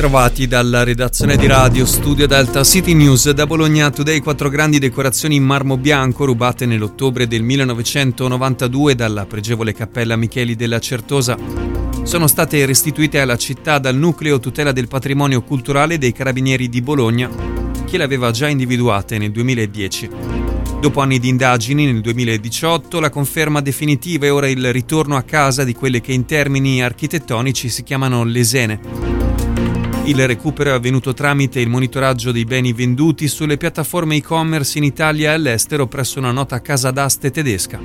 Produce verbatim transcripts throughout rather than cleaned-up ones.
Bentrovati dalla redazione di Radio Studio Delta City News. Da Bologna Today, quattro grandi decorazioni in marmo bianco rubate nell'ottobre del millenovecentonovantadue dalla pregevole cappella Micheli della Certosa sono state restituite alla città dal nucleo tutela del patrimonio culturale dei Carabinieri di Bologna, che le aveva già individuate nel duemiladieci. Dopo anni di indagini, nel duemiladiciotto la conferma definitiva e ora il ritorno a casa di quelle che in termini architettonici si chiamano lesene. Il recupero è avvenuto tramite il monitoraggio dei beni venduti sulle piattaforme e-commerce in Italia e all'estero presso una nota casa d'aste tedesca.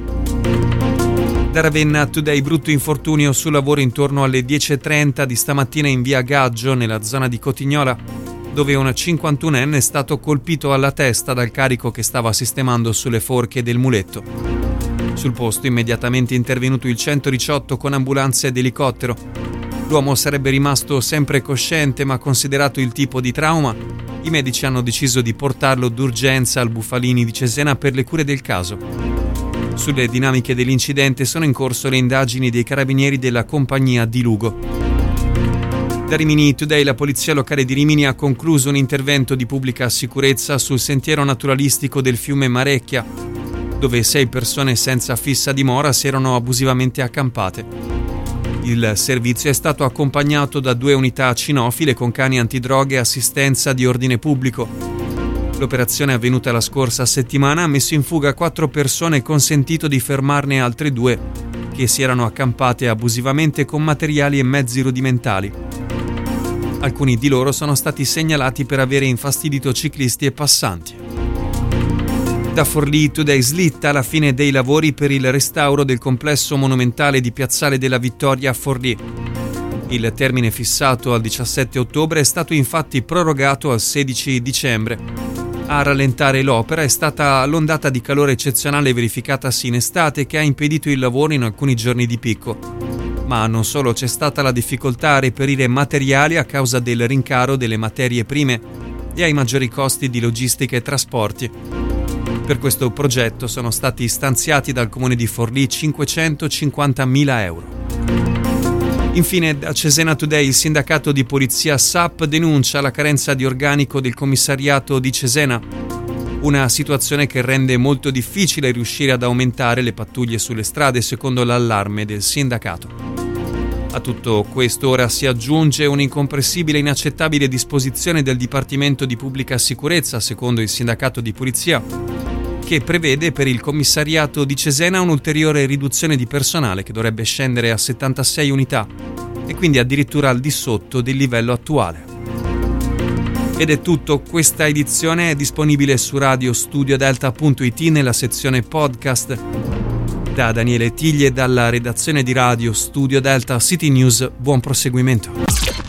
Da Ravenna Today, brutto infortunio sul lavoro intorno alle dieci e trenta di stamattina in via Gaggio, nella zona di Cotignola, dove un cinquantunenne è stato colpito alla testa dal carico che stava sistemando sulle forche del muletto. Sul posto immediatamente intervenuto il centodiciotto con ambulanza ed elicottero. L'uomo sarebbe rimasto sempre cosciente, ma considerato il tipo di trauma, i medici hanno deciso di portarlo d'urgenza al Bufalini di Cesena per le cure del caso. Sulle dinamiche dell'incidente sono in corso le indagini dei carabinieri della compagnia di Lugo. Da Rimini Today, la polizia locale di Rimini ha concluso un intervento di pubblica sicurezza sul sentiero naturalistico del fiume Marecchia, dove sei persone senza fissa dimora si erano abusivamente accampate. Il servizio è stato accompagnato da due unità cinofile con cani antidroghe e assistenza di ordine pubblico. L'operazione avvenuta la scorsa settimana ha messo in fuga quattro persone e consentito di fermarne altre due che si erano accampate abusivamente con materiali e mezzi rudimentali. Alcuni di loro sono stati segnalati per avere infastidito ciclisti e passanti. Da Forlì Today, slitta la fine dei lavori per il restauro del complesso monumentale di Piazzale della Vittoria a Forlì. Il termine fissato al diciassette ottobre è stato infatti prorogato al sedici dicembre. A rallentare l'opera è stata l'ondata di calore eccezionale verificatasi in estate che ha impedito il lavoro in alcuni giorni di picco. Ma non solo, c'è stata la difficoltà a reperire materiali a causa del rincaro delle materie prime e ai maggiori costi di logistica e trasporti. Per questo progetto sono stati stanziati dal comune di Forlì cinquecentocinquantamila euro. Infine, da Cesena Today, il sindacato di polizia S A P denuncia la carenza di organico del commissariato di Cesena, una situazione che rende molto difficile riuscire ad aumentare le pattuglie sulle strade, secondo l'allarme del sindacato. A tutto questo ora si aggiunge un'incomprensibile e inaccettabile disposizione del Dipartimento di Pubblica Sicurezza, secondo il sindacato di polizia, che prevede per il commissariato di Cesena un'ulteriore riduzione di personale che dovrebbe scendere a settantasei unità e quindi addirittura al di sotto del livello attuale. Ed è tutto, questa edizione è disponibile su radio studio delta punto it nella sezione podcast. Da Daniele Tiglie, dalla redazione di Radio Studio Delta City News, buon proseguimento.